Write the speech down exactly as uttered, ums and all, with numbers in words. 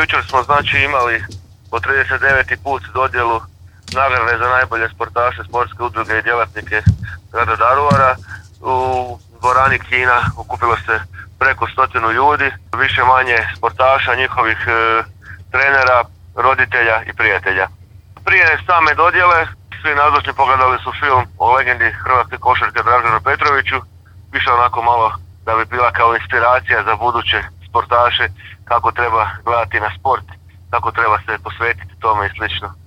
jučer smo znači imali po trideset deveti put dodjelu nagrade za najbolje sportaše, sportske udruge i djelatnike grada Daruvara. U dvorani Kina okupilo se preko stotinu ljudi, više manje sportaša, njihovih e, trenera, roditelja i prijatelja. Prije same dodjele svi nazočni pogledali su film o legendi hrvatske košarke Draženu Petroviću, više onako malo da bi bila kao inspiracija za buduće sportaše kako treba gledati na sport, kako treba se posvetiti tome i slično.